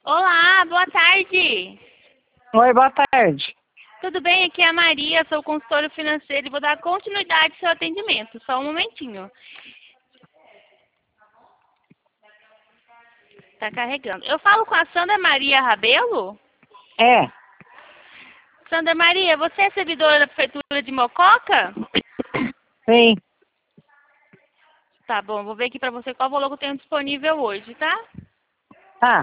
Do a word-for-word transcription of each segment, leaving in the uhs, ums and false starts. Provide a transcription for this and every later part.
Olá, boa tarde. Oi, boa tarde. Tudo bem? Aqui é a Maria, sou consultora financeira e vou dar continuidade ao seu atendimento. Só um momentinho. Tá carregando. Eu falo com a Sandra Maria Rabelo? É, Sandra Maria, você é servidora da Prefeitura de Mococa? sim. Tá bom, vou ver aqui pra você qual valor que eu tenho disponível hoje, tá? Tá.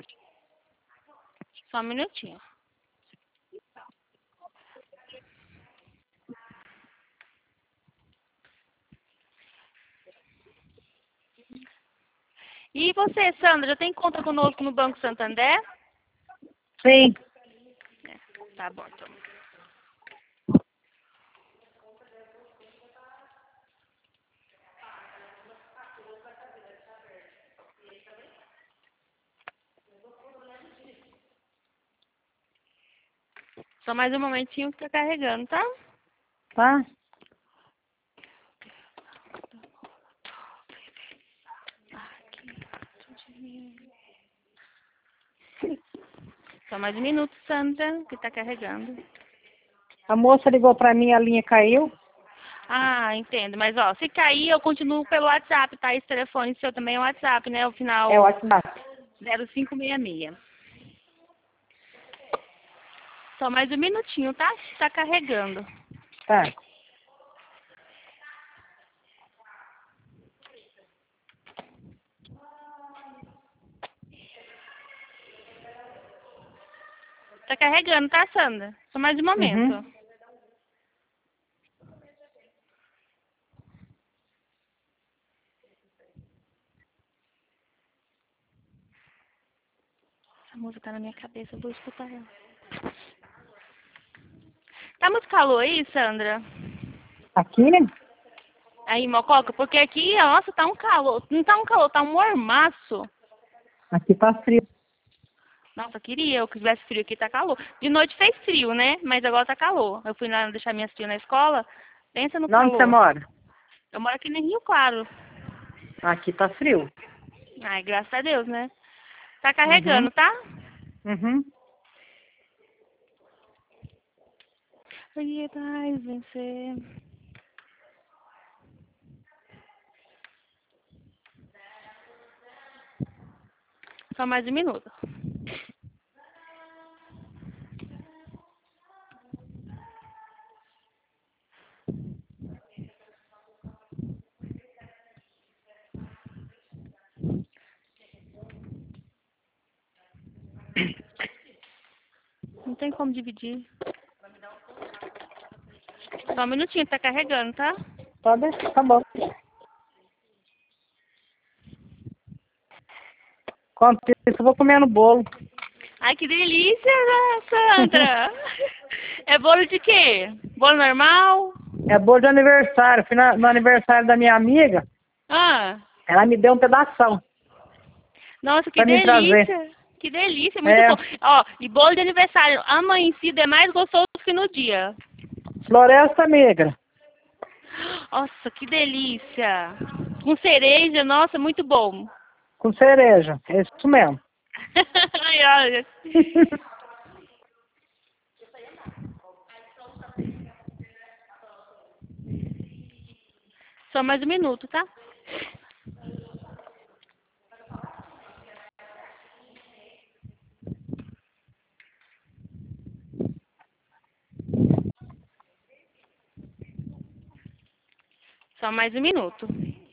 Só um minutinho. E você, Sandra, já tem conta conosco no Banco Santander? Sim. É, tá bom, então. Só mais um momentinho que tá carregando, tá? Tá? Só mais um minuto, Sandra, que tá carregando. A moça ligou pra mim, a linha caiu. Ah, entendo. Mas, ó, se cair, eu continuo pelo WhatsApp, tá? Esse telefone seu também é o WhatsApp, né? O final É o WhatsApp. zero cinco seis seis. Só mais um minutinho, tá? Tá carregando. Tá. Tá carregando, tá, Sandra? Só mais um momento. Uhum. Essa música tá na minha cabeça, eu vou escutar ela. Tá muito calor aí, Sandra? Aqui, né? Aí, Mococa? Porque aqui, nossa, tá um calor. Não tá um calor, tá um mormaço. Aqui tá frio. Nossa, queria eu que tivesse frio aqui, tá calor. De noite fez frio, né? Mas agora tá calor. Eu fui lá deixar minhas filhas na escola, pensa no Onde você calor. mora? Eu moro aqui em Rio Claro. Aqui tá frio. Ai, graças a Deus, né? Tá Uhum. carregando, tá? Uhum. E vai vencer. Só mais um minuto. Não tem como dividir. Só um minutinho, tá carregando, tá? Tá bem, tá bom. Enquanto isso, eu vou comendo bolo. Ai, que delícia, né, Sandra! É bolo de quê? Bolo normal? É bolo de aniversário. Fui na- no aniversário da minha amiga, Ah, ela me deu um pedação nossa, que pra me trazer. delícia! Que delícia, muito É, bom. Ó, e bolo de aniversário amanhecido é mais gostoso que no dia. Floresta Negra. Nossa, que delícia! Com cereja, nossa, muito bom. Com cereja. É isso mesmo. Ai, olha. Só mais um minuto, tá? Só mais um minuto.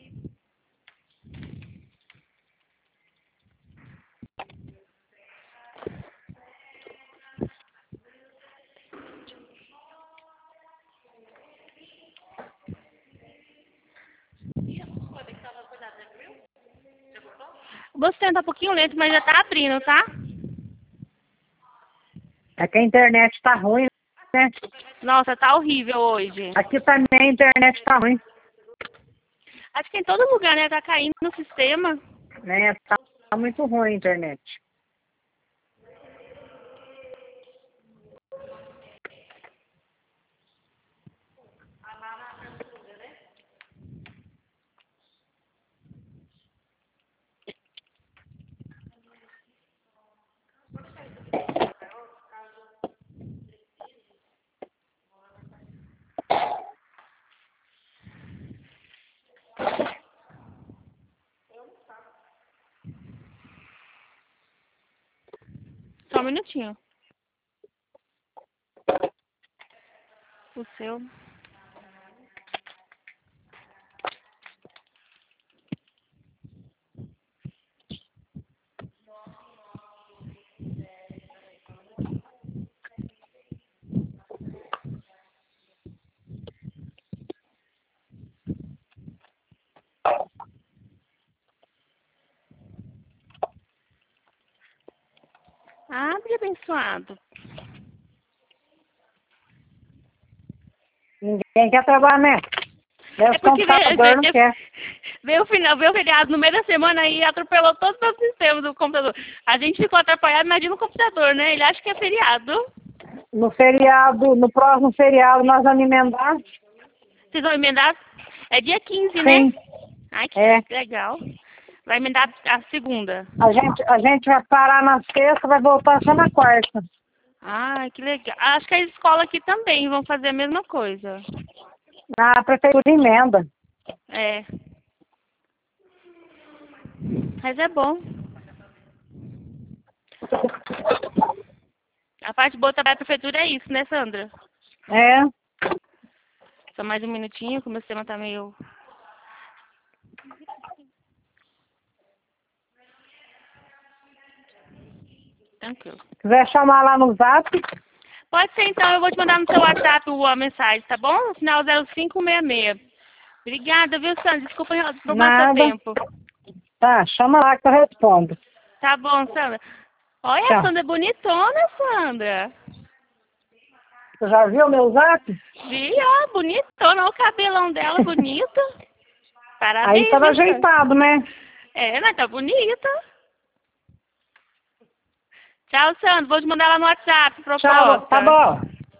Você tá um pouquinho lento, mas já tá abrindo, tá? É que a internet tá ruim, né? Nossa, tá horrível hoje. Aqui também a internet tá ruim, Acho que em todo lugar, né? Tá caindo no sistema. né? Tá, tá muito ruim a internet. só um minutinho. O seu. Abre, abençoado. Ninguém quer trabalhar, né? Meu É porque computador veio, não veio, quer. veio o final, veio o feriado no meio da semana e atropelou todos os meus sistemas do computador. A gente ficou atrapalhado, imagina o computador, né? Ele acha que é feriado. No feriado, no próximo feriado, nós vamos emendar. Vocês vão emendar? É dia quinze, Sim. né? Ai, que É. legal. Vai emendar a segunda. A gente, a gente vai parar na sexta, vai voltar só na quarta. Ai, que legal. Acho que a escola aqui também vão fazer a mesma coisa. A prefeitura emenda. É. Mas é bom. A parte boa da prefeitura é isso, né, Sandra? É. Só mais um minutinho, que o meu sistema tá meio... Tranquilo. Se quiser chamar lá no zap, Pode ser, então. Eu vou te mandar no seu WhatsApp a mensagem, tá bom? No final zero cinco seis seis. Obrigada, viu, Sandra? Desculpa roubar seu nada. tempo. Tá, chama lá que eu respondo. Tá bom, Sandra. Olha, a Tchau. Sandra é bonitona, Sandra. Você já viu meu zap? Vi, ó, bonitona. Olha o cabelão dela, bonito. Parabéns, Aí tava viu, Sandra? ajeitado, né? É, mas tá bonita. Tchau, Sandra. Vou te mandar lá no WhatsApp, Tchau, proposta. tá bom.